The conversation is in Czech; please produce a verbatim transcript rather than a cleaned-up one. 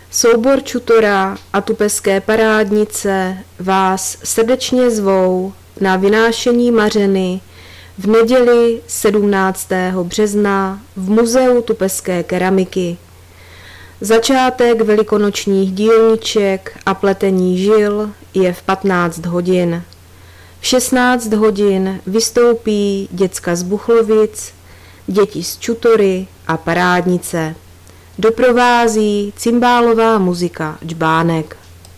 Soubor Čutora a Tupeské parádnice vás srdečně zvou na vynášení mařeny v neděli sedmnáctého března v Muzeu tupeské keramiky. Začátek velikonočních dílniček a pletení žil je v patnáct hodin. V šestnáct hodin vystoupí děcka z Buchlovic, děti z Čutory a parádnice. Doprovází cymbálová muzika Džbánek.